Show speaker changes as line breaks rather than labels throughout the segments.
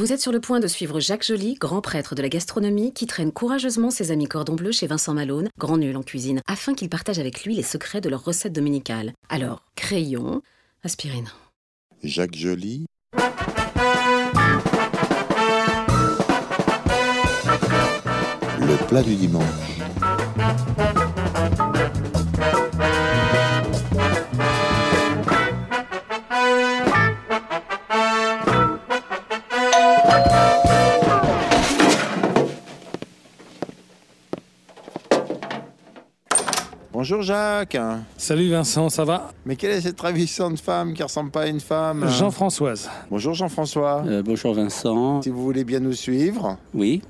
Vous êtes sur le point de suivre Jacques Joly, grand prêtre de la gastronomie, qui traîne courageusement ses amis cordon bleu chez Vincent Malone, grand nul en cuisine, afin qu'il partage avec lui les secrets de leur recette dominicale. Alors, crayon, aspirine.
Jacques Joly. Le plat du dimanche. Bonjour Jacques.
Salut Vincent, ça va?
Mais quelle est cette ravissante femme qui ressemble pas à une femme?
Jean-Françoise.
Bonjour Jean-François.
Bonjour Vincent.
Si vous voulez bien nous suivre.
Oui.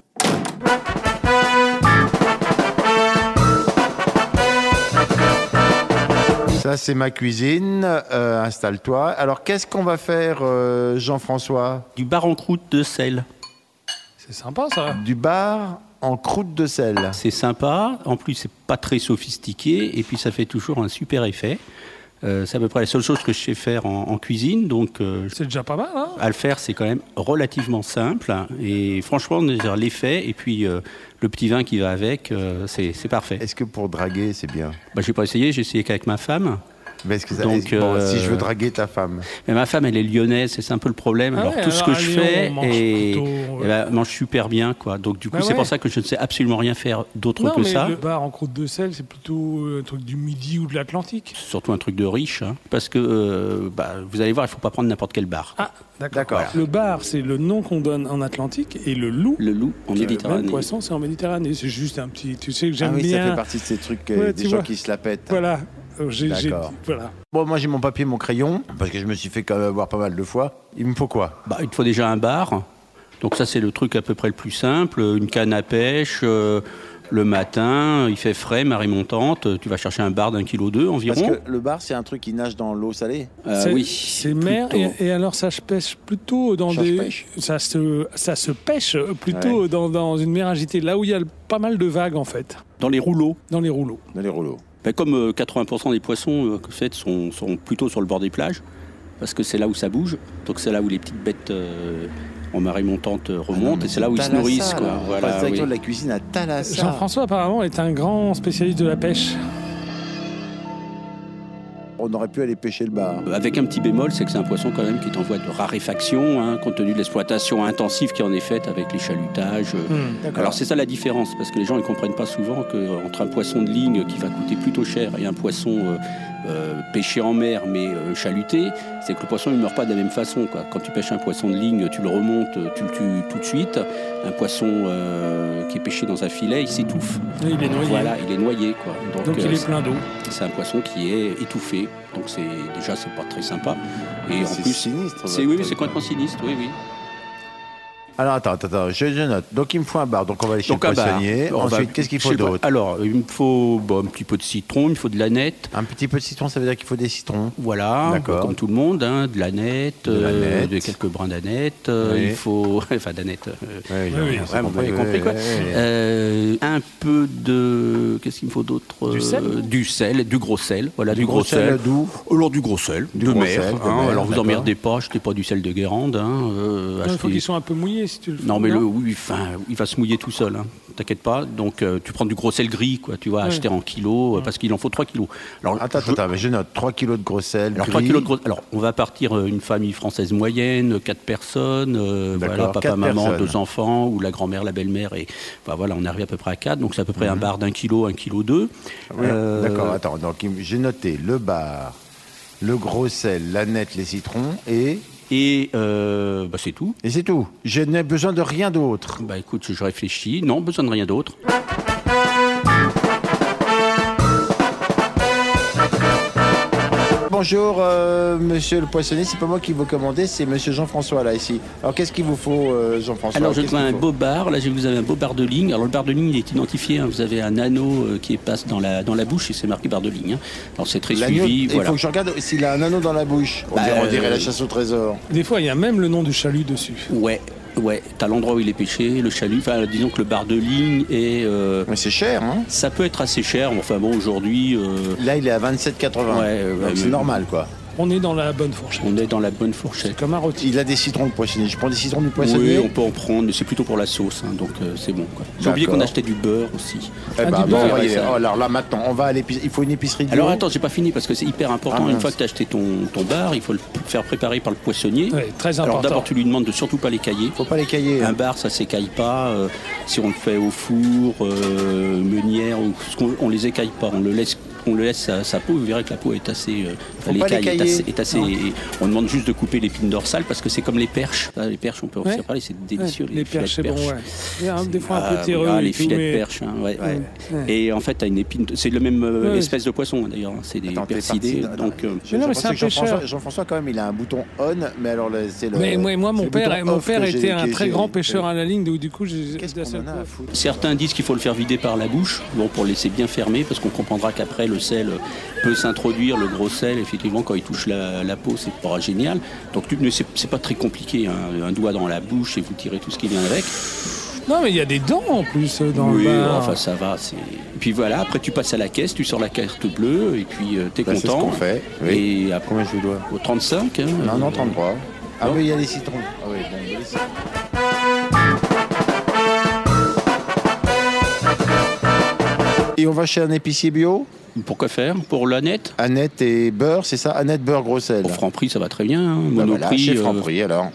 Ça c'est ma cuisine, installe-toi. Alors qu'est-ce qu'on va faire Jean-François?
Du bar en croûte de sel.
C'est sympa ça.
Du bar en croûte de sel.
C'est sympa, en plus c'est pas très sophistiqué et puis ça fait toujours un super effet. C'est à peu près la seule chose que je sais faire en cuisine, donc
c'est déjà pas mal, hein?
À le faire c'est quand même relativement simple et franchement l'effet et puis le petit vin qui va avec, c'est parfait.
Est-ce que pour draguer c'est bien?
J'ai pas essayé, j'ai essayé qu'avec ma femme.
Mais est-ce que ça,
donc,
si je veux draguer ta femme.
Mais ma femme elle est lyonnaise, c'est un peu le problème. Alors tout ce que je fais mange super bien quoi. Donc du coup c'est pour ça que je ne sais absolument rien faire d'autre que ça.
Le bar en croûte de sel c'est plutôt un truc du Midi ou de l'Atlantique.
Surtout un truc de riche, hein, parce que vous allez voir, il faut pas prendre n'importe quel bar.
Ah d'accord. Voilà. Le bar c'est le nom qu'on donne en Atlantique et le loup
en Méditerranée.
Le poisson c'est en Méditerranée. C'est juste un petit. Tu sais que j'aime
bien.
Ça
fait partie de ces trucs des gens qui se la pètent.
Voilà.
Voilà. Bon, moi j'ai mon papier, mon crayon, parce que je me suis fait quand même avoir pas mal de fois. Il me faut quoi?
Il te faut déjà un bar. Donc ça c'est le truc à peu près le plus simple. Une canne à pêche. Le matin, il fait frais, marée montante. Tu vas chercher un bar d'1,2 kg environ.
Parce que le bar, c'est un truc qui nage dans l'eau salée.
Oui.
C'est mer et alors ça se pêche plutôt dans ça se pêche plutôt dans une mer agitée, là où il y a pas mal de vagues en fait.
Dans les rouleaux.
Dans les rouleaux.
Comme 80% des poissons sont plutôt sur le bord des plages, parce que c'est là où ça bouge. Donc c'est là où les petites bêtes en marée montante remontent et c'est là où ils se nourrissent.
Voilà, direction de la cuisine à Thalassa.
Jean-François apparemment est un grand spécialiste de la pêche.
On aurait pu aller pêcher le bar.
Avec un petit bémol, c'est que c'est un poisson quand même qui est en voie de raréfaction, hein, compte tenu de l'exploitation intensive qui en est faite avec les chalutages. Alors c'est ça la différence, parce que les gens ne comprennent pas souvent qu'entre un poisson de ligne qui va coûter plutôt cher et un poisson pêché en mer mais chaluté, c'est que le poisson ne meurt pas de la même façon, quoi. Quand tu pêches un poisson de ligne, tu le remontes, tu le tues tout de suite. Un poisson qui est pêché dans un filet, il s'étouffe.
Il est noyé.
Voilà, il est noyé, quoi.
Donc il est plein d'eau.
C'est un poisson qui est étouffé. Donc c'est pas très sympa. Et en plus
sinistre.
C'est complètement sinistre, oui.
Alors attends, je note. Donc il me faut un bar, donc on va aller chez le poissonnier. Ensuite, qu'est-ce qu'il faut d'autre?
Alors, il me faut un petit peu de citron, il me faut de l'aneth.
Un petit peu de citron, ça veut dire qu'il faut des citrons.
Voilà, comme tout le monde, hein, de l'aneth, de quelques brins d'aneth. Il faut... Enfin, d'aneth. Vous avez compris, quoi. Un peu de... Qu'est-ce qu'il me faut d'autre?
Du sel.
Du sel, du gros sel. Voilà,
du gros sel. D'où?
Alors, du gros sel, de mer. Alors, vous emmerdez pas, achetez pas du sel de Guérande.
Il faut qu'ils soient un peu mouillés. Si tu le fais,
non mais il va se mouiller tout seul, hein. T'inquiète pas. Donc tu prends du gros sel gris, quoi. Tu vas acheter en kilos parce qu'il en faut 3 kilos. Alors
attends, mais je note 3 kilos de gros sel.
Alors 3 kilos de gros. Alors on va partir une famille française moyenne, 4 personnes, voilà, papa, maman, 2 enfants ou la grand-mère, la belle-mère et voilà, on arrive à peu près à 4. Donc c'est à peu près un bar d'1 kilo, 1,2 kg.
D'accord. Attends. Donc j'ai noté le bar, le gros sel, l'aneth, les citrons et
c'est tout.
Et c'est tout. Je n'ai besoin de rien d'autre.
Écoute, je réfléchis. Non, besoin de rien d'autre.
Bonjour, monsieur le poissonnier. C'est pas moi qui vous commandez, c'est monsieur Jean-François, là, ici. Alors, qu'est-ce qu'il vous faut, Jean-François?
Alors, je veux un beau bar. Là, vous avez un beau bar de ligne. Alors, le bar de ligne, il est identifié. Hein. Vous avez un anneau qui passe dans la bouche et c'est marqué bar de ligne. Hein. Alors, c'est très suivi.
Il faut que je regarde s'il a un anneau dans la bouche. On dirait la chasse au trésor.
Des fois, il y a même le nom du chalut dessus.
Ouais, t'as l'endroit où il est pêché, le chalut, enfin disons que le bar de ligne est...
Mais c'est cher, hein?
Ça peut être assez cher, enfin bon, aujourd'hui...
Là, il est à 27,80.
Ouais,
donc c'est normal, quoi.
On est dans la bonne fourchette.
On est dans la bonne fourchette.
Comme un rôti.
Il a des citrons de poissonnier. Je prends des citrons du poissonnier.
Oui, on peut en prendre, mais c'est plutôt pour la sauce, donc c'est bon. J'ai oublié qu'on achetait du beurre aussi.
Du beurre,
alors là maintenant, on va à l'épicerie. Il faut une épicerie bio.
Alors attends, j'ai pas fini parce que c'est hyper important. Une fois que tu as acheté ton bar, il faut le faire préparer par le poissonnier.
Oui, très important.
Alors d'abord, tu lui demandes de surtout pas l'écailler.
Faut pas l'écailler.
Un bar, ça s'écaille pas. Si on le fait au four, meunière, on les écaille pas. On le laisse sa peau, vous verrez que la peau est assez. L'écaille est assez. On demande juste de couper l'épine dorsale parce que c'est comme les perches. Les perches, on peut en faire parler, c'est délicieux.
Les perches, c'est bon, ouais. Des fois un peu terreux.
Les filets de perche. Et en fait, tu as une épine. C'est le même espèce de poisson d'ailleurs. C'est des persidés. Donc,
Jean-François, quand même, il a un bouton on, mais alors c'est le.
Mais moi, mon père était un très grand pêcheur à la ligne, donc du coup,
qu'est-ce qu'on en a à foutre ?
Certains disent qu'il faut le faire vider par la bouche, pour laisser bien fermer, parce qu'on comprendra qu'après le sel peut s'introduire, le gros sel, effectivement, quand il touche la peau, c'est pas génial. Donc c'est pas très compliqué, hein. Un doigt dans la bouche et vous tirez tout ce qui vient avec.
Non, mais il y a des dents en plus dans le bar.
Enfin ça va. Et puis voilà, après tu passes à la caisse, tu sors la carte bleue et puis t'es content.
C'est ce qu'on fait.
Oui. Et après,
combien je vous dois ?
Au 35. Hein,
non, 33. Ah oui, il y a les citrons. Ah oui, bon, les citrons. Et on va chez un épicier bio ?
Pourquoi faire ? Pour l'Annette ?
Annette et beurre, c'est ça ? Annette, beurre, gros sel.
Pour Franprix, ça va très bien. Hein.
Monoprix. Voilà, chez Franprix, alors.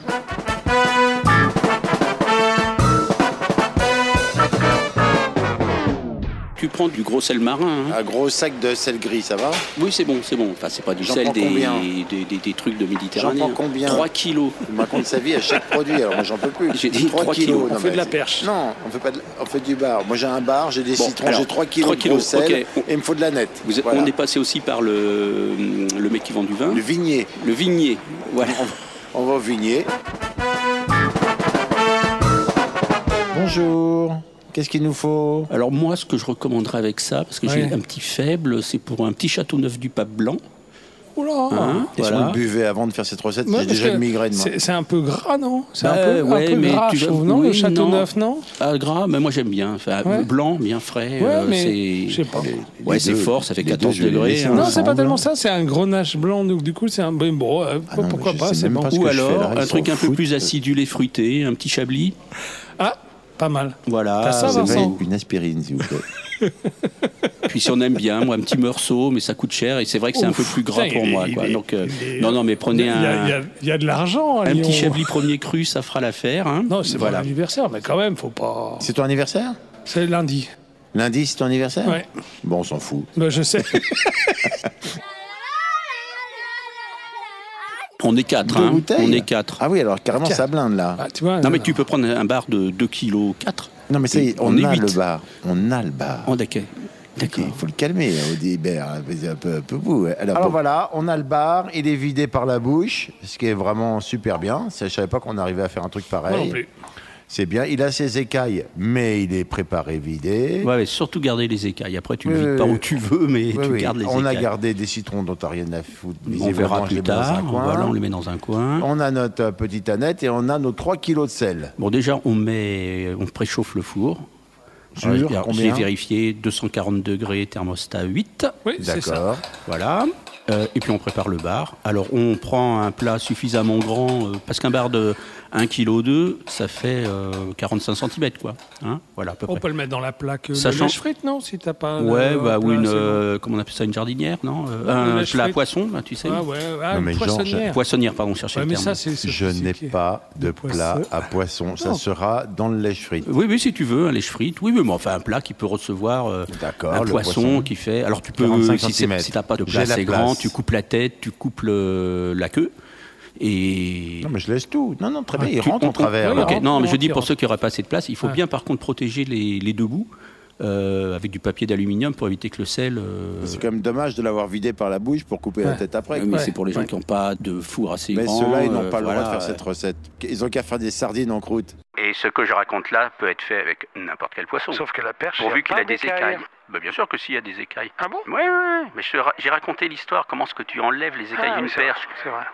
Tu prends du gros sel marin. Hein.
Un gros sac de sel gris, ça va ?
Oui, c'est bon. Enfin, c'est pas du sel des trucs de Méditerranée.
J'en prends combien ?
3 kilos.
Il raconte sa vie à chaque produit, alors moi j'en peux plus.
J'ai dit 3 kilos.
On fait de la perche.
Non, on fait du bar. Moi j'ai un bar, j'ai des citrons, j'ai 3 kilos de gros sel, et il me faut de la nette.
Voilà. On est passé aussi par le mec qui vend du vin.
Le vignier.
Le vignier, voilà.
On va au vignier. Bonjour. Qu'est-ce qu'il nous faut ?
Alors moi, ce que je recommanderais avec ça, parce que j'ai un petit faible, c'est pour un petit Châteauneuf du Pape blanc.
Oula.
Et si on le buvait avant de faire cette recette, j'ai déjà une migraine.
C'est un peu gras, non ? C'est un peu gras, je trouve, non ? Le Châteauneuf, non ?
Gras, mais moi j'aime bien. Enfin, blanc, bien frais.
Mais je sais pas.
C'est fort, ça fait 14 degrés.
Non, c'est pas tellement ça, c'est un grenache blanc, donc du coup c'est un... Bon, pourquoi pas, c'est bon.
Ou alors, un truc un peu plus acidulé, fruité, un petit Chablis.
Ah, pas mal.
Voilà.
T'as ça, Vincent ?
Une aspirine, s'il vous plaît.
Puis si on aime bien, moi un petit meursault, mais ça coûte cher et c'est vrai que c'est un peu plus gras pour moi. Quoi. Donc non, mais prenez
il y a de l'argent.
Un petit Chablis premier cru, ça fera l'affaire. Hein.
Non, c'est pas l'anniversaire, mais quand même, faut pas.
C'est ton anniversaire ?
C'est lundi.
Lundi, c'est ton anniversaire ?
Ouais.
Bon, on s'en fout.
Ben, je sais.
On est 4, hein. On est 4.
Ah oui, alors carrément ça blinde là.
Ah, tu vois,
non mais tu peux prendre un bar de 2 kg 4.
Non mais ça y est, on a 8. Le bar. On a le bar.
Oh d'accord.
Il faut le calmer, Audibert, un peu vous. Alors voilà, on a le bar, il est vidé par la bouche, ce qui est vraiment super bien. Je savais pas qu'on arrivait à faire un truc pareil.
Non plus.
C'est bien, il a ses écailles, mais il est préparé vidé.
Ouais, mais surtout garder les écailles. Après, tu ne le vides pas où tu veux, mais tu gardes les écailles.
On a gardé des citrons dont tu n'as rien à foutre.
On verra plus tard. Voilà, on les met dans un coin.
On a notre petite Annette et on a nos 3 kilos de sel.
Bon, déjà, on préchauffe le four. J'ai vérifié 240 degrés, thermostat 8.
Oui, c'est ça.
Voilà. Et puis on prépare le bar. Alors on prend un plat suffisamment grand, parce qu'un bar de 1,2 kg, ça fait 45 cm, quoi. Hein, voilà, à peu près.
On peut le mettre dans la plaque lèche frite, non ? Si t'as pas.
Ou une, comment on appelle ça, une jardinière, non ? Un plat à poisson, tu sais.
Une poissonnière.
Poissonnière, pardon, chercher le terme.
Je n'ai pas de plat à poisson. Ça sera dans le lèche frite.
Oui, si tu veux, un lèche frite. Oui, mais enfin un plat qui peut recevoir un poisson qui fait. Alors tu peux, si t'as pas de plat assez grand, tu coupes la tête, tu coupes la queue. Et...
Non, mais je laisse tout. Non, très bien, il rentre en travers.
Non, mais je dis pour ceux qui n'auraient pas assez de place, il faut bien par contre protéger les deux bouts avec du papier d'aluminium pour éviter que le sel...
C'est quand même dommage de l'avoir vidé par la bouche pour couper la tête après.
Mais c'est pour les gens qui n'ont pas de four assez grand.
Mais ceux-là, ils n'ont pas le droit de faire cette recette. Ils n'ont qu'à faire des sardines en croûte.
Et ce que je raconte là peut être fait avec n'importe quel poisson.
Sauf que la perche,
pourvu qu'il a des écailles. Bah bien sûr que s'il y a des écailles.
Ah bon ?
Ouais. Mais j'ai raconté l'histoire, comment est-ce que tu enlèves les écailles d'une perche.
C'est vrai.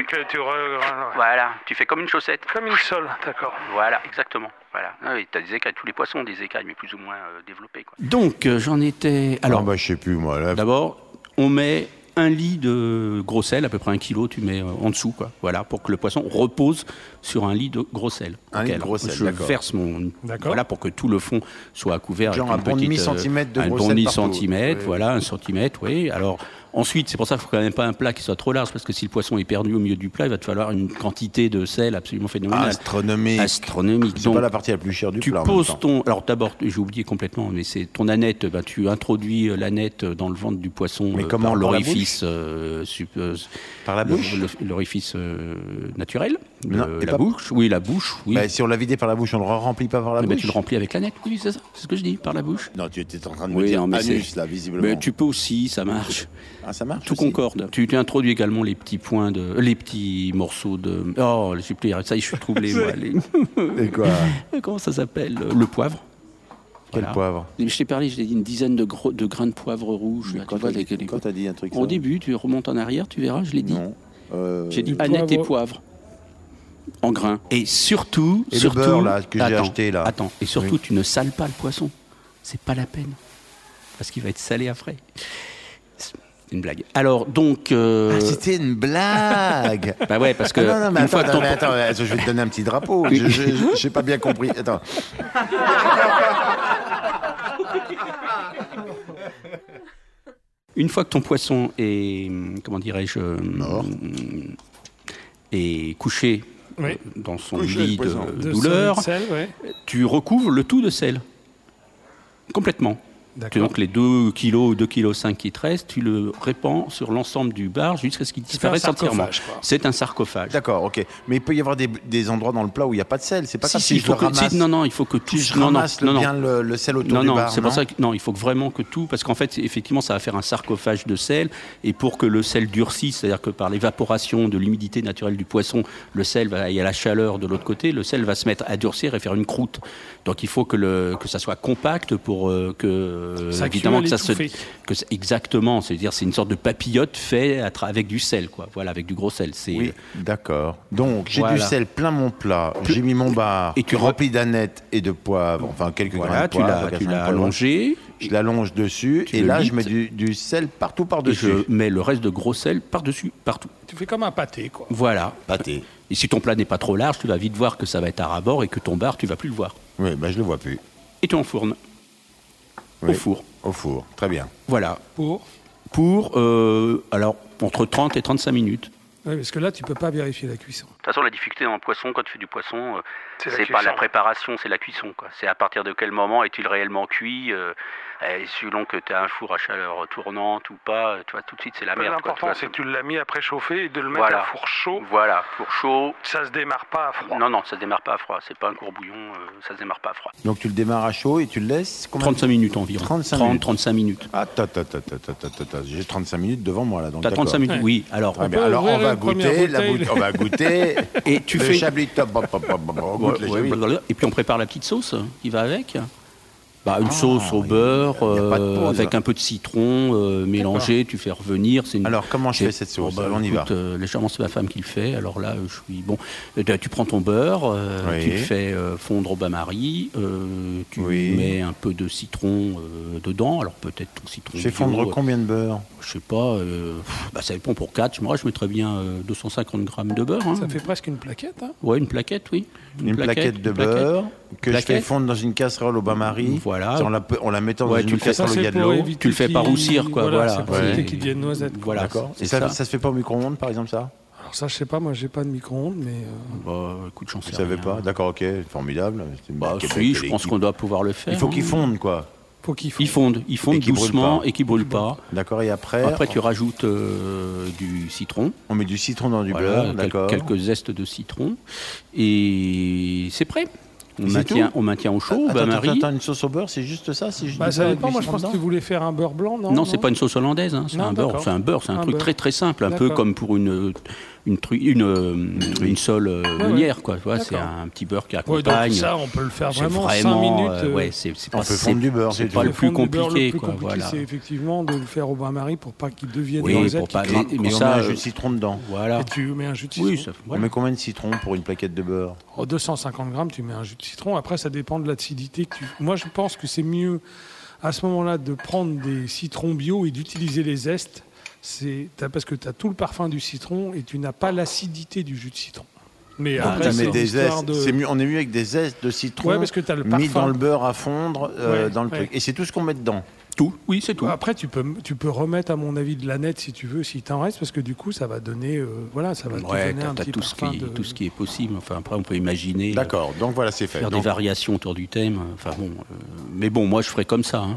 Voilà, tu fais comme une chaussette.
Comme une sole, d'accord.
Voilà, exactement. Voilà. Ah oui, t'as des écailles, tous les poissons ont des écailles, mais plus ou moins développées, quoi. Donc, j'en étais... Alors,
je sais plus, moi. Là...
D'abord, on met un lit de gros sel, à peu près 1 kilo, tu mets en dessous, quoi. Voilà, pour que le poisson repose sur un lit de gros sel.
Un lit de gros sel,
je verse voilà, pour que tout le fond soit couvert.
Genre un bon demi-centimètre de gros sel.
Un bon demi-centimètre, voilà, 1 centimètre, oui. Alors, ensuite, c'est pour ça qu'il ne faut quand même pas un plat qui soit trop large, parce que si le poisson est perdu au milieu du plat, il va te falloir une quantité de sel absolument phénoménale.
Astronomique.
C'est
pas la partie la plus chère du plat.
Tu poses alors d'abord, j'ai oublié complètement, mais c'est ton aneth, tu introduis l'aneth dans le ventre du poisson par l'orifice.
Par la bouche
l'orifice naturel. La bouche. Oui, la bouche. Oui.
Bah, si on l'a vidé par la bouche, on ne le remplit pas par la bouche.
Tu le remplis avec l'aneth, oui, c'est ça. C'est ce que je dis, par la bouche.
Non, tu étais en train de me dire anus, là, visiblement.
Mais tu peux aussi, ça marche.
Ah, ça marche.
Tout aussi. Concorde. Tu introduis également les petits morceaux de. Oh, j'ai plus. Ça y est, je suis troublé. Moi,
Et quoi?
Comment ça s'appelle? Le poivre.
Quel poivre?
Je t'ai parlé, j'ai dit une dizaine de grains de poivre rouge.
Quand t'as dit un truc
au début, tu remontes en arrière, tu verras, je l'ai dit.
Non.
J'ai dit aneth et poivre. En grains. Et surtout.
Le beurre, là, que j'ai acheté, là.
Attends, et surtout, tu ne sales pas le poisson. C'est pas la peine. Parce qu'il va être salé après. Une blague. Alors, donc.
C'était une blague.
Bah ouais, parce que.
Non, mais attends, je vais te donner un petit drapeau. Je n'ai pas bien compris. Attends.
Une fois que ton poisson est, comment dirais-je, est couché dans son lit de douleur,
sel,
tu recouvres le tout de sel. Complètement. Donc les 2 kg ou 2,5 kg qui te restent, tu le répands sur l'ensemble du bar jusqu'à ce qu'il disparaisse entièrement. C'est un sarcophage.
D'accord, ok. Mais il peut y avoir des endroits dans le plat où il n'y a pas de sel. C'est pas ça.
Si je le ramasse. Non, il faut que tout.
Je ramasse bien le sel autour du bar.
C'est pour ça que il faut vraiment que tout, parce qu'en fait, effectivement, ça va faire un sarcophage de sel, et pour que le sel durcisse, c'est-à-dire que par l'évaporation de l'humidité naturelle du poisson, le sel il y a la chaleur de l'autre côté, le sel va se mettre à durcir et faire une croûte. Donc il faut que ça soit compact pour que évidemment exactement, c'est-à-dire c'est une sorte de papillote fait avec du sel, quoi. Voilà, avec du gros sel.
Oui, d'accord. Donc j'ai du sel plein mon plat, j'ai mis mon bar et rempli d'aneth et de poivre, enfin quelques grains de poivre.
Tu l'as allongé.
Je l'allonge dessus et là je mets du sel partout par-dessus.
Et je mets le reste de gros sel par-dessus, partout.
Tu fais comme un pâté, quoi.
Voilà.
Pâté.
Et si ton plat n'est pas trop large, tu vas vite voir que ça va être à ras-bord et que ton bar, tu vas plus le voir.
Oui, je le vois plus.
Et tu enfournes.
Oui,
au four,
très bien.
Voilà. Alors, entre 30 et 35 minutes.
Oui, parce que là, tu peux pas vérifier la cuisson.
De toute façon, la difficulté dans le poisson, quand tu fais du poisson, c'est pas la préparation, c'est la cuisson, quoi. C'est à partir de quel moment est-il réellement cuit, et selon que tu as un four à chaleur tournante ou pas, tu vois, tout de suite, c'est la merde.
L'important, c'est que tu l'as mis à préchauffer et de le mettre à four chaud.
Voilà, four chaud.
Ça se démarre pas à froid.
Non, ça se démarre pas à froid. C'est pas un courbouillon, ça se démarre pas à froid.
Donc tu le démarres à chaud et tu le laisses
35 minutes environ. 30-35 minutes.
Attends. J'ai 35 minutes devant moi, là.
T'as 35 minutes, oui. Alors,
alors on va goûter.
Et tu fais...
Chablis top.
Et puis on prépare la petite sauce qui va avec. Une sauce au beurre, avec un peu de citron mélangé, tu fais revenir.
Alors, comment je fais cette sauce? On y va.
Légèrement, c'est ma femme qui le fait. Alors là, je suis bon. Tu prends ton beurre, tu le fais fondre au bain-marie, tu mets un peu de citron dedans. Alors peut-être ton citron.
Tu fais fondre combien de beurre?
Je sais pas. Ça dépend pour 4. Moi, je mettrais bien 250 grammes de beurre.
Ça fait presque une plaquette. Hein.
Ouais, une plaquette, oui.
Une plaquette de beurre que je fais fondre dans une casserole au bain-marie.
Voilà.
On la mettant dans une casserole où il y a de l'eau.
Tu
le fais pas roussir, quoi. Voilà.
C'est pour éviter qu'il devienne noisette.
Voilà.
D'accord. Et ça se fait pas au micro-ondes, par exemple, ça?
Alors ça, je sais pas. Moi, j'ai pas de micro-ondes, mais.
Écoute, j'en sais
rien. Vous savez pas? D'accord, ok, formidable.
Si, je pense qu'on doit pouvoir le faire.
Il faut qu'ils fondent, quoi.
Faut qu'ils
fondent. Ils fondent doucement et qu'ils brûlent pas.
D'accord. Et après
tu rajoutes du citron.
On met du citron dans du beurre, d'accord.
Quelques zestes de citron et c'est prêt. On maintient au chaud.
Attends, une sauce au beurre, c'est juste ça?
Ça dépend. Moi, je pense que tu voulais faire un beurre blanc, non?
Non, c'est pas une sauce hollandaise. Hein. C'est un beurre. C'est un truc très très simple, un peu comme pour une sole meunière, quoi. Tu vois, c'est un petit beurre qui accompagne.
Donc ça, on peut le faire vraiment 5 minutes.
On peut fondre du beurre.
C'est pas le plus compliqué, quoi.
Voilà. C'est effectivement de le faire au bain-marie pour pas qu'il devienne
noisette. Mais ça, on met un jus de citron dedans.
Voilà. Et tu mets un jus de citron.
On met combien de citron pour une plaquette de beurre?
250 grammes, tu mets un jus de citron. Après, ça dépend de l'acidité que tu. Moi, je pense que c'est mieux à ce moment-là de prendre des citrons bio et d'utiliser les zestes parce que tu as tout le parfum du citron et tu n'as pas l'acidité du jus de citron. Mais
après, on est mieux avec des zestes de citron
parce que
mis dans le beurre à fondre dans le truc. Et c'est tout ce qu'on met dedans.
Tout, oui, c'est tout.
Après, tu peux remettre, à mon avis, de l'aneth si tu veux, si t'en reste, parce que du coup, ça va donner, ça va te donner un petit parfum.
Tout ce qui est possible. Enfin, après, on peut imaginer.
D'accord. Donc voilà, c'est fait.
Faire des variations autour du thème. Enfin bon, mais bon, moi, je ferais comme ça. Hein.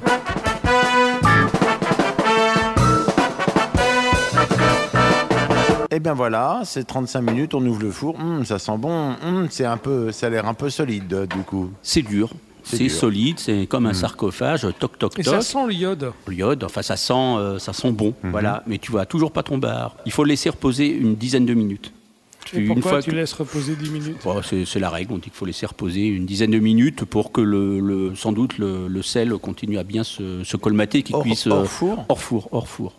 Et bien voilà, c'est 35 minutes, on ouvre le four. Ça sent bon. Ça a l'air un peu solide, du coup.
C'est dur. C'est solide, c'est comme un sarcophage, toc, toc, toc.
Et ça sent l'iode.
L'iode, enfin ça sent bon, voilà. Mais tu vois toujours pas ton bar. Il faut le laisser reposer une dizaine de minutes.
Et pourquoi tu laisses reposer 10 minutes ?
C'est la règle, on dit qu'il faut laisser reposer une dizaine de minutes pour que sans doute le sel continue à bien se colmater, qu'il puisse...
Hors four ?
Hors four.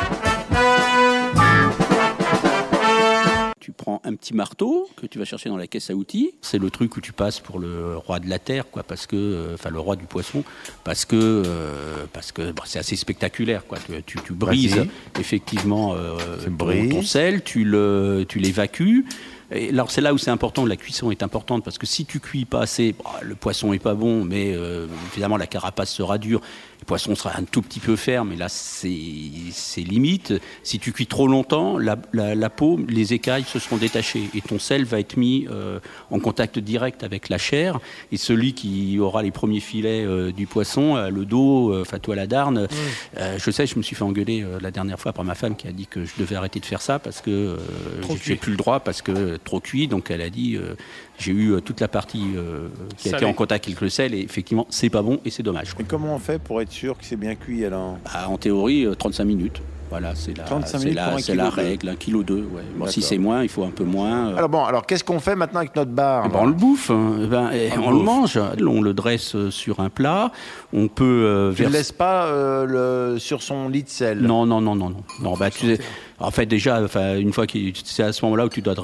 Tu prends un petit marteau que tu vas chercher dans la caisse à outils. C'est le truc où tu passes pour le roi de la terre, quoi, le roi du poisson, parce que c'est assez spectaculaire, quoi. Tu brises effectivement ton sel, tu l'évacues. Et alors c'est là où c'est important, la cuisson est importante, parce que si tu cuis pas assez, le poisson est pas bon, mais évidemment la carapace sera dure, le poisson sera un tout petit peu ferme, et là c'est limite. Si tu cuis trop longtemps, la peau, les écailles se seront détachées, et ton sel va être mis en contact direct avec la chair, et celui qui aura les premiers filets du poisson, le dos, toi la darne, je sais, je me suis fait engueuler la dernière fois par ma femme qui a dit que je devais arrêter de faire ça, parce que j'ai plus le droit, parce que trop cuit, donc elle a dit j'ai eu toute la partie qui a été en contact avec le sel, et effectivement c'est pas bon et c'est dommage.
Et comment on fait pour être sûr que c'est bien cuit alors ?
En théorie 35 minutes. Voilà, c'est la règle, 1,2 kg. Ouais. Bon, si c'est moins, il faut un peu moins.
Alors qu'est-ce qu'on fait maintenant avec notre bar ?
On le bouffe, on le mange, on le dresse sur un plat. On peut.
Tu ne laisses pas sur son lit de sel ?
Non. En fait, déjà, une fois c'est à ce moment-là où tu dois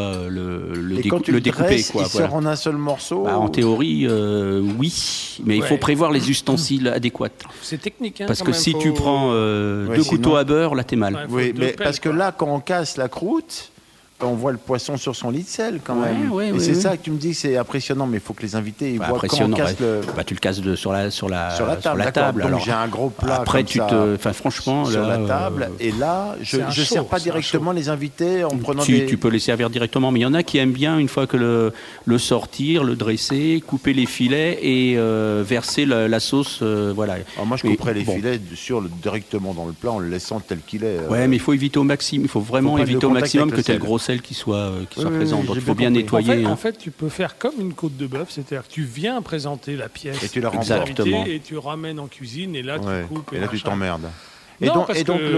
le découper.
Il sort en un seul morceau ?
En théorie, oui, mais il faut prévoir les ustensiles adéquats.
C'est technique,
parce que si tu prends 2 couteaux à beurre, là t'es mal.
Oui, mais parce que là, quand on casse la croûte, on voit le poisson sur son lit de sel quand même. Et c'est ça que tu me dis, c'est impressionnant, mais il faut que les invités voient quand on casse
tu le casses sur la
table. Donc
alors,
j'ai un gros plat
après,
franchement, sur la table. Et là, je ne sers pas directement les invités en prenant
Tu peux les servir directement, mais il y en a qui aiment bien, une fois que le sortir, le dresser, couper les filets et verser la sauce. Voilà.
Alors moi, je couperais les filets directement dans le plat en le laissant tel qu'il est.
Ouais, mais il faut éviter au maximum. Il faut vraiment éviter au maximum que tu aies le gros sel qui soit présent. Donc il faut bien nettoyer.
En fait, tu peux faire comme une côte de bœuf, c'est-à-dire que tu viens présenter la pièce
et tu la
remportes et tu ramènes en cuisine et là tu coupes.
Et là tu t'emmerdes. Et donc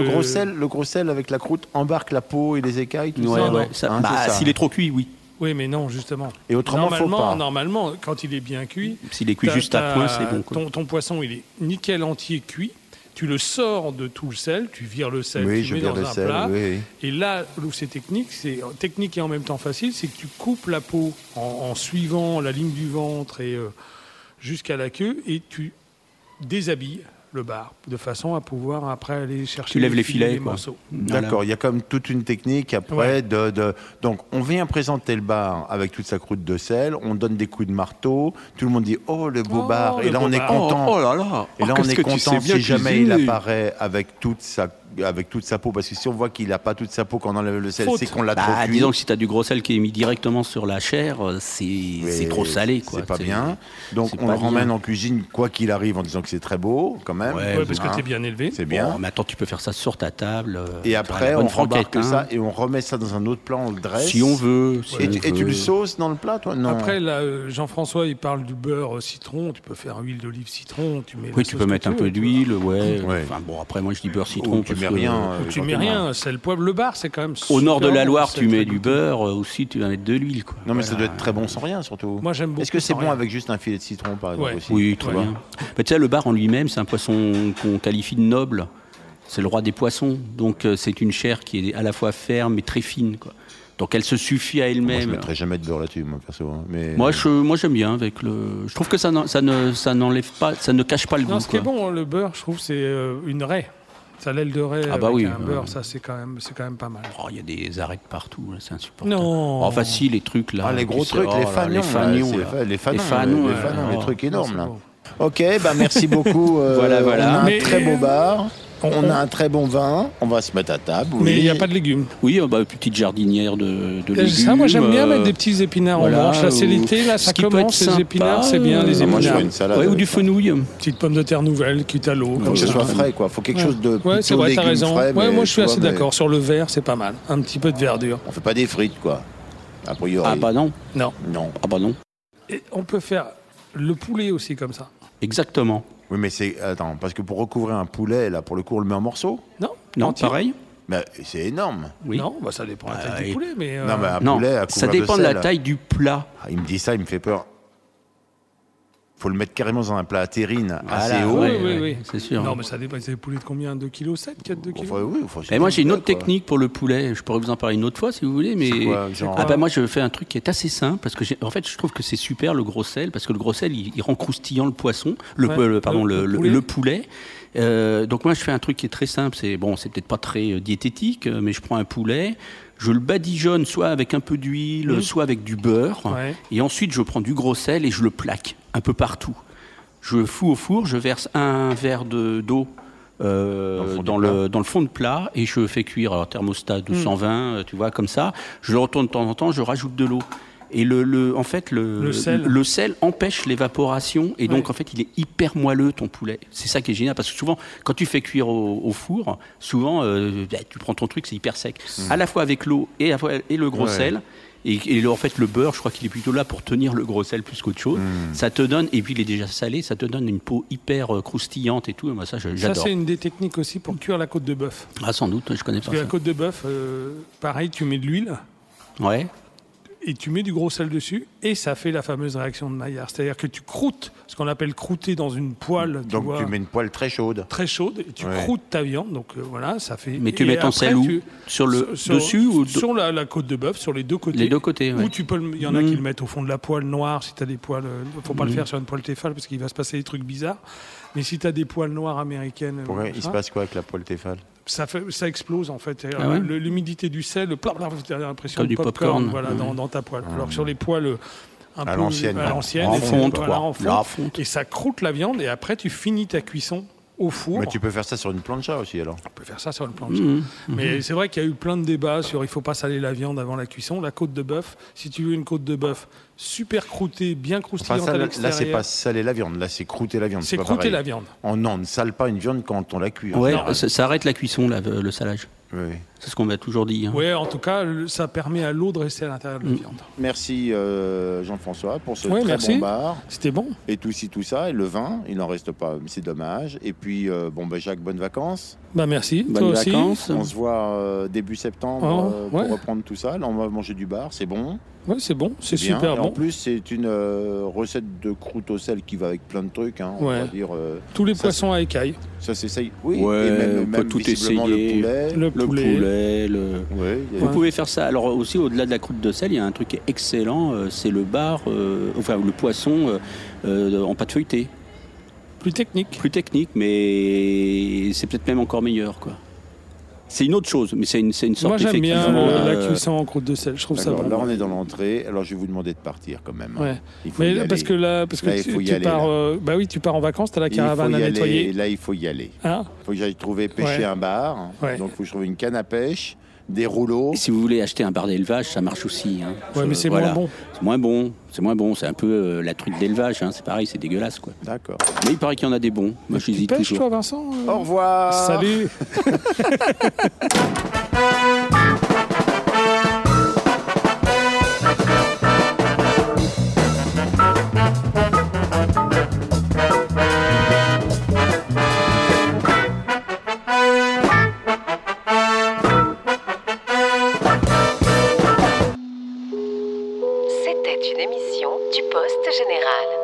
le gros sel avec la croûte embarque la peau et les écailles, tout ça.
S'il est trop cuit, oui.
Oui, mais non, justement.
Et autrement,
normalement, quand il est bien cuit,
s'il est cuit juste à point, c'est bon.
Ton poisson, il est nickel entier cuit. Tu le sors de tout le sel, tu vires le sel, tu mets dans un plat. Oui. Et là où c'est technique et en même temps facile, c'est que tu coupes la peau en suivant la ligne du ventre et jusqu'à la queue, et tu déshabilles le bar de façon à pouvoir après aller chercher.
Tu lèves les filets,
les morceaux.
D'accord, il y a comme toute une technique après donc on vient présenter le bar avec toute sa croûte de sel, on donne des coups de marteau, tout le monde dit oh le beau bar, et là on est content.
Oh là là.
Et là on est content si jamais il apparaît avec toute sa peau, parce que si on voit qu'il n'a pas toute sa peau quand on enlève le sel, c'est qu'on l'a trop cuit.
Disons que si tu as du gros sel qui est mis directement sur la chair, c'est trop salé, quoi.
C'est pas bien. Donc on le ramène en cuisine quoi qu'il arrive en disant que c'est très beau quand même.
Ouais, parce que t'es bien élevé.
C'est bien.
Bon, mais attends, tu peux faire ça sur ta table.
Et après on rembarque ça et on remet ça dans un autre plat, on le dresse.
Si on veut.
Et tu le sauces dans le plat, toi ? Non.
Après là, Jean-François il parle du beurre citron. Tu peux faire huile d'olive citron.
Tu peux mettre un peu d'huile, Enfin bon, après moi je dis beurre citron.
Tu mets rien, sel, poivre. Le bar, c'est quand même
au nord de la Loire, tu mets du beurre, aussi tu vas mettre de l'huile, quoi.
Non, mais ça doit être très bon sans rien, surtout.
Moi, j'aime beaucoup.
Est-ce que c'est bon avec juste un filet de citron, par exemple aussi ?
Oui, très bien. Mais tu sais, le bar en lui-même, c'est un poisson qu'on qualifie de noble. C'est le roi des poissons. Donc, c'est une chair qui est à la fois ferme et très fine, quoi. Donc elle se suffit à elle-même.
Moi, je ne mettrais jamais de beurre là-dessus, moi, perso. Mais...
Moi, j'aime bien avec le. Je trouve que ça n'enlève pas, ça ne cache pas le goût.
Ce qui est bon, le beurre, je trouve, c'est une raie. Ça, l'aile de raie avec un beurre, ça c'est quand même pas mal.
Il y a des arêtes partout, là, c'est insupportable. Non. Enfin si, les trucs là.
Les gros trucs, les fanons. Les trucs énormes là. Ok, merci beaucoup.
Voilà.
On a un très beau bar. On a un très bon vin, on va se mettre à table.
Mais il n'y a pas de légumes.
Oui, petite jardinière de légumes.
Ça, moi j'aime bien mettre des petits épinards en manche. Là, c'est l'été, là, ça commence, les épinards, c'est bien, les épinards.
Moi, je fais une salade.
Ou du fenouil.
Petite pomme de terre nouvelle, quitte à l'eau.
Faut que ce soit frais, quoi. Faut quelque chose de
c'est vrai, t'as raison.
Frais,
moi je suis assez d'accord. Sur le vert, c'est pas mal. Un petit peu de verdure.
On fait pas des frites, quoi. A priori.
Ah bah non.
Non.
Non.
Et on peut faire le poulet aussi comme ça.
Exactement.
Oui, mais parce que pour recouvrir un poulet, là, pour le coup, on le met en morceaux ?
Non, pareil.
Mais c'est énorme.
Oui.
Non, ça dépend de la taille du poulet, mais...
poulet,
ça dépend de la taille du plat.
Il me dit ça, il me fait peur. Faut le mettre carrément dans un plat à terrine assez haut.
Oui,
c'est sûr.
Non, mais ça dépend. C'est des poulets de combien ? 2,7 kg, 2 kg ?
Et moi, j'ai une autre technique pour le poulet. Je pourrais vous en parler une autre fois, si vous voulez. Mais moi, je fais un truc qui est assez simple parce que en fait, je trouve que c'est super le gros sel parce que le gros sel, il rend croustillant le poisson, le poulet. Donc moi, je fais un truc qui est très simple. C'est peut-être pas très diététique, mais je prends un poulet. Je le badigeonne soit avec un peu d'huile, soit avec du beurre. Ouais. Et ensuite, je prends du gros sel et je le plaque un peu partout. Je fous au four, je verse un verre d'eau dans le fond de plat et je fais cuire. Alors, thermostat 220, tu vois, comme ça. Je le retourne de temps en temps, je rajoute de l'eau. Et le sel empêche l'évaporation et donc en fait il est hyper moelleux ton poulet. C'est ça qui est génial parce que souvent quand tu fais cuire au four, souvent tu prends ton truc, c'est hyper sec. À la fois avec l'eau et le gros sel. Et en fait le beurre, je crois qu'il est plutôt là pour tenir le gros sel plus qu'autre chose. Ça te donne, et puis il est déjà salé, ça te donne une peau hyper croustillante et tout. Et moi ça j'adore.
Ça c'est une des techniques aussi pour cuire la côte de bœuf.
Ah sans doute, je connais pas.
Parce que la côte de bœuf, pareil, tu mets de l'huile.
Ouais.
Et tu mets du gros sel dessus et ça fait la fameuse réaction de Maillard. C'est-à-dire que tu croûtes, ce qu'on appelle croûter dans une poêle.
Donc tu mets une poêle très chaude.
Très chaude et tu croûtes ta viande. Donc voilà, ça fait.
Mais tu mets ton sel où ? Dessus ou
sur la côte de bœuf, sur les deux côtés.
Les deux côtés.
Ou tu peux, il y en a qui le mettent au fond de la poêle noire si tu as des poêles. Faut pas le faire sur une poêle Tefal parce qu'il va se passer des trucs bizarres. Mais si tu as des poêles noires américaines.
Il se passe quoi avec la poêle Tefal ?
Ça explose en fait. L'humidité du sel, tu as l'impression
de popcorn
dans ta poêle. Alors que sur les poêles
à l'ancienne,
en fonte, et ça croûte la viande et après tu finis ta cuisson au four.
Mais tu peux faire ça sur une plancha aussi alors.
On peut faire ça sur une plancha. Mais c'est vrai qu'il y a eu plein de débats sur il faut pas saler la viande avant la cuisson. La côte de bœuf, si tu veux une côte de bœuf super croûtée, bien croustillante à l'extérieur.
Là c'est pas saler la viande, là c'est croûter la viande.
C'est croûter la viande.
Non, on ne sale pas une viande quand on la cuit.
Ouais, ça arrête la cuisson le salage.
Oui.
C'est ce qu'on m'a toujours dit.
Oui, en tout cas, ça permet à l'eau de rester à l'intérieur de la viande.
Merci Jean-François pour ce très bon bar.
C'était bon.
Et tout ça, et le vin, il n'en reste pas, c'est dommage. Et puis, Jacques, bonnes vacances.
Merci,
bonnes vacances.
On se voit début septembre pour reprendre tout ça. Là, on va manger du bar, c'est bon.
Oui, c'est bon, c'est
bien.
super
et
bon.
En plus, c'est une recette de croûte au sel qui va avec plein de trucs. On va dire,
tous les poissons à écailles.
Ça s'essaye. Oui,
et
même
on peut tout essayer.
Le
poulet. Vous pouvez faire ça. Alors aussi, au-delà de la croûte de sel, il y a un truc qui est excellent, c'est le bar, le poisson en pâte feuilletée.
Plus technique,
mais c'est peut-être même encore meilleur, quoi. C'est une autre chose, mais c'est une sorte.
Moi j'aime bien la cuisson en croûte de sel. Je trouve ça bon.
Là on est dans l'entrée. Alors je vais vous demander de partir quand même.
Ouais. Parce que tu pars en vacances, t'as la caravane à nettoyer.
Là il faut y aller. Il faut que j'aille pêcher un bar. Donc il faut que je trouve une canne à pêche, des rouleaux.
Et si vous voulez acheter un bar d'élevage, ça marche aussi.
Mais c'est moins bon.
C'est moins bon. C'est un peu la truite d'élevage. C'est pareil, c'est dégueulasse, quoi.
D'accord.
Mais il paraît qu'il y en a des bons. Moi, j'hésite toujours.
Tu pêches, toi, Vincent
Au revoir.
Salut.
C'était une émission du Poste Général.